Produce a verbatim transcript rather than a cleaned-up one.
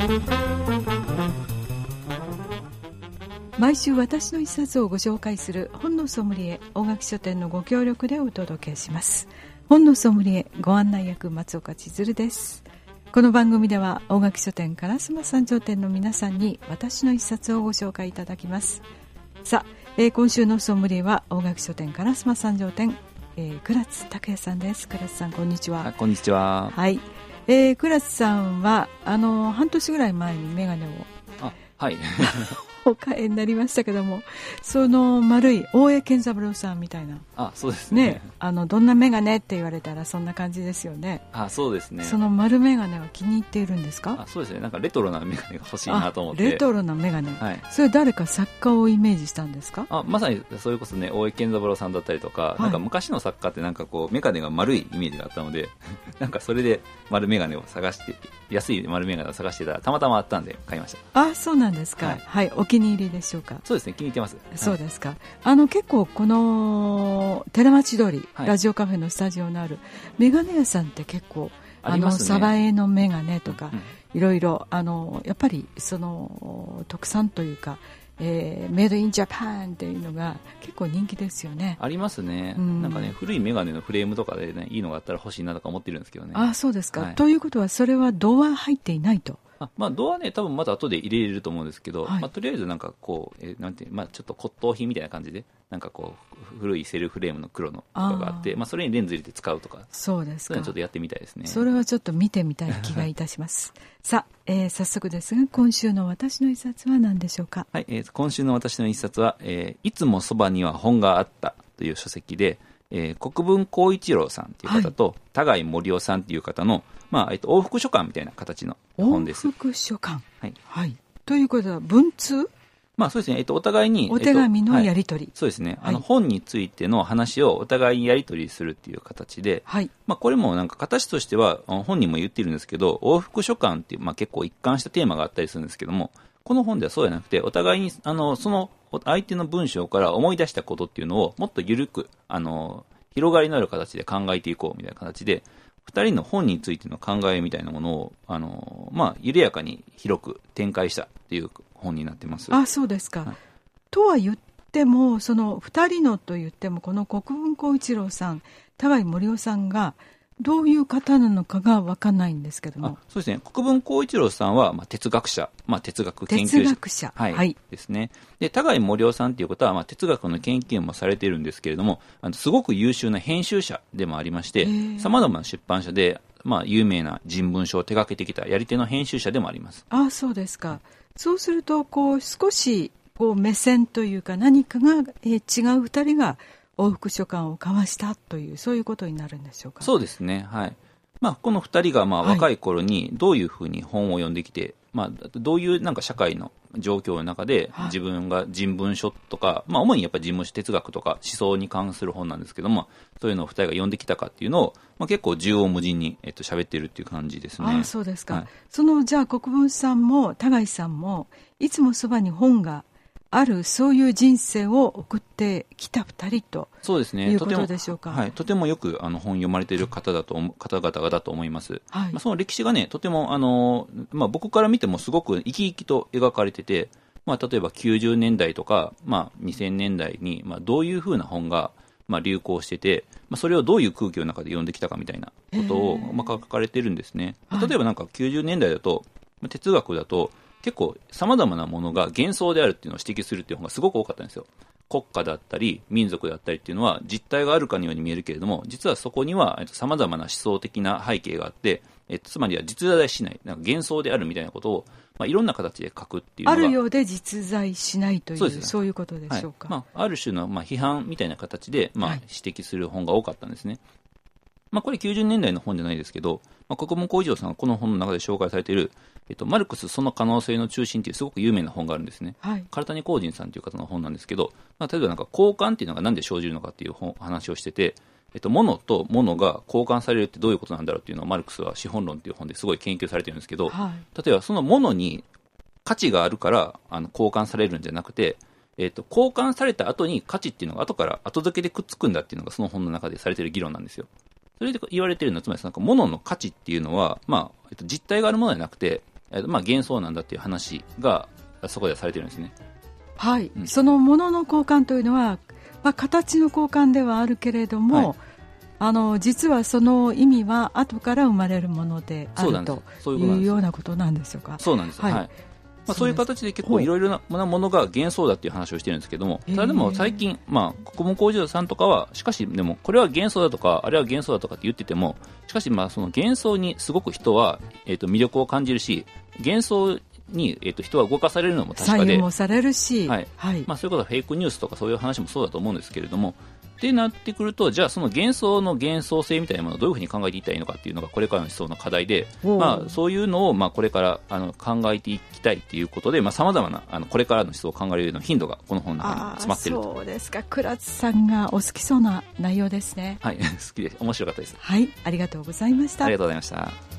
毎週私の一冊をご紹介する本のソムリエ大垣書店のご協力でお届けします。本のソムリエご案内役松岡千鶴です。この番組では大垣書店烏丸三条店の皆さんに私の一冊をご紹介いただきます。さあ、えー、今週のソムリエは大垣書店烏丸三条店、えー、倉津拓也さんです。倉津さん、こんにちは。 こんにちは。 はい、えー、倉津さんはあの半年ぐらい前にメガネをあ、はいお買いになりましたけども、その丸い大江健三郎さんみたいな、 あ、そうですね。 ね、あのどんなメガネって言われたらそんな感じですよね。 あ、そうですね。 その丸メガネは気に入っているんですか？ あ、そうですね。なんかレトロなメガネが欲しいなと思って。 レトロなメガネ、 はい、 それ誰か作家をイメージしたんですか？ あ、まさにそれこそね、大江健三郎さんだったりとか、はい、なんか昔の作家ってなんかこうメガネが丸いイメージがあったのでなんかそれで丸メガネを探して、安い丸メガネを探してたらたまたまあったんで買いました。 あ、そうなんですか。はい、はい、お気に入りでしょうか？ そうですね、気に入ってます。 そうですか。はい、あの結構この寺町通り、はい、ラジオカフェのスタジオのあるメガネ屋さんって結構あのサバエのメガネとか、うんうん、いろいろあのやっぱりその特産というか、えー、メイドインジャパンっていうのが結構人気ですよね。 ありますね、うん、なんかね、古いメガネのフレームとかで、ね、いいのがあったら欲しいなとか思ってるんですけどね。 あ、そうですか。 はい、 ということはそれはドア入っていないと。 あ、まあ、ドアね、多分また後で入れれると思うんですけど、はい、まあ、とりあえずなんかこう、えーなんていう、まあ、ちょっと骨董品みたいな感じでなんかこう古いセルフレームの黒のとかがあって、あ、まあ、それにレンズ入れて使うとか、 そうですか。 そういうのちょっとやってみたいですね。 それはちょっと見てみたい気がいたしますさあ、えー、早速ですが今週の私の一冊は何でしょうか？ はい、えー、今週の私の一冊は、えー、いつもそばには本があったという書籍で、えー、国分光一郎さんという方と、はい、田貝森夫さんという方の、まあ、えっと、往復書簡みたいな形の本です。 往復書簡、 はいはい、ということは文通、 まあ、そうですね、えっと、お互いにお手紙のやり取り、 えっとはい、そうですね、 はい、 あの本についての話をお互いにやり取りするっていう形で、はい、まあ、これもなんか形としては本人も言ってるんですけど、往復書簡っていう、まあ、結構一貫したテーマがあったりするんですけども、この本ではそうじゃなくて、お互いにあのその相手の文章から思い出したことっていうのをもっと緩くあの広がりのある形で考えていこうみたいな形で、ふたりの本についての考えみたいなものをあの、まあ、緩やかに広く展開したっていう本になってます。 あ、そうですか。はい、とは言っても、そのふたりのと言っても、この国分光一郎さん、田貝森夫さんがどういう方なのかが分かんないんですけども。 あ、そうですね、国分光一郎さんは、まあ、哲学者、まあ、哲学研究者、 哲学者、 はいはい、 ですね。で、田貝森夫さんということは、まあ、哲学の研究もされているんですけれども、あのすごく優秀な編集者でもありまして、さまざまな出版社で、まあ、有名な人文書を手掛けてきたやり手の編集者でもあります。 あ、そうですか。そうするとこう少しこう目線というか何かが、えー、違うふたりが往復書簡を交わしたという、そういうことになるんでしょうか？ そうですね、はい。まあ、このふたりがまあ若い頃にどういうふうに本を読んできて、はい、まあ、どういうなんか社会の状況の中で自分が人文書とか、はい、まあ、主にやっぱり人文書、哲学とか思想に関する本なんですけども、そういうのをふたりが読んできたかっていうのを、まあ、結構縦横無尽に、えっと、喋っているっていう感じですね。 あ、そうですか。 はい、 そのじゃあ国分さんも田貝さんもいつもそばに本がある、そういう人生を送ってきたふたりと、そうですね、いうことでしょうか？ はい、とてもよくあの本読まれている方だと方々だと思います。はい、まあ、その歴史がね、とてもあの、まあ、僕から見てもすごく生き生きと描かれてて、まあ、例えばきゅうじゅうねんだいとか、まあ、にせんねんだいに、まあ、どういうふうな本が、まあ、流行してて、まあ、それをどういう空気の中で読んできたかみたいなことを、まあ、書かれてるんですね。例えばなんかきゅうじゅうねんだいだと、まあ、哲学だと結構さまざまなものが幻想であるっていうのを指摘するっていう本がすごく多かったんですよ。国家だったり民族だったりっていうのは実態があるかのように見えるけれども、実はそこにはさまざまな思想的な背景があって、えっと、つまりは実在しない、なんか幻想であるみたいなことを、まあ、いろんな形で書くっていうのがあるようで実在しないという、そうですね、そういうことでしょうか？ はい、まあ、ある種のまあ批判みたいな形でまあ指摘する本が多かったんですね。はい、まあ、これきゅうじゅうねんだいの本じゃないですけど、まあ、国分光一郎さんがこの本の中で紹介されている、えっと、マルクスその可能性の中心というすごく有名な本があるんですね。はい、唐谷光人さんという方の本なんですけど、まあ、例えばなんか交換っていうのがなんで生じるのかっていう本話をしてて、えっと、物と物が交換されるってどういうことなんだろうっていうのをマルクスは資本論っていう本ですごい研究されてるんですけど、はい、例えばその物に価値があるからあの交換されるんじゃなくて、えっと、交換された後に価値っていうのが後から後付けでくっつくんだっていうのがその本の中でされている議論なんですよ。それで言われているのは、つまりその物の価値っていうのは、まあえっと、実体があるものではなくて、 えーまあ、幻想なんだっていう話がそこでされてるんですね。 はい、うん、そのものの交換というのは、まあ、形の交換ではあるけれども、はい、あの実はその意味は後から生まれるものであるというようなことなんでしょうか。 そうなんです、はい、はい、まあ、そういう形で結構いろいろなものが幻想だっていう話をしてるんですけども、ただでも最近、まあ、国分光二郎さんとかはしかしでもこれは幻想だとかあれは幻想だとかって言ってても、しかしまあその幻想にすごく人は、えーと魅力を感じるし、幻想に、えー、と人は動かされるのも確かで、 左右もされるし、 はいはいまあ、そういうことはフェイクニュースとかそういう話もそうだと思うんですけれども、ってなってくると、じゃあその幻想の幻想性みたいなものをどういうふうに考えていったらいいのかっていうのがこれからの思想の課題で、まあ、そういうのをまあこれからあの考えていきたいということで、さまざ、まなあのこれからの思想を考えるような頻度がこの本の中に詰まっていると。 そうですか。倉津さんがお好きそうな内容ですね。 はい好きです。面白かったです。 はい、ありがとうございました。 ありがとうございました。